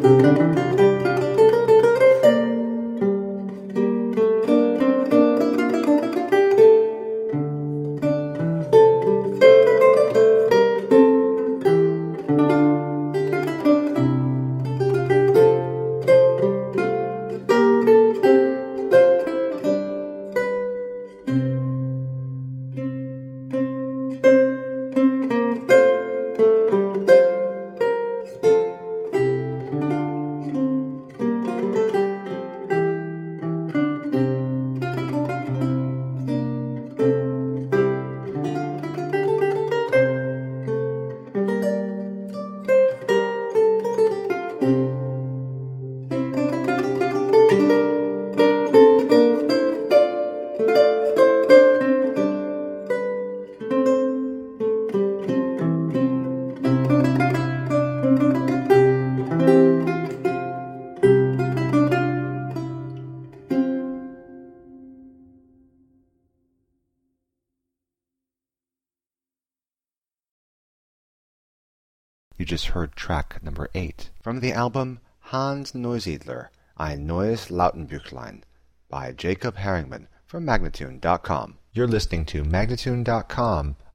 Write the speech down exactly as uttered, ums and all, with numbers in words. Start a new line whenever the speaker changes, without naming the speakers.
You just heard track number eight from the album Hans Neusiedler, Ein neues Lautenbüchlein by Jacob Herringman from Magnatune dot com. You're listening to Magnatune dot com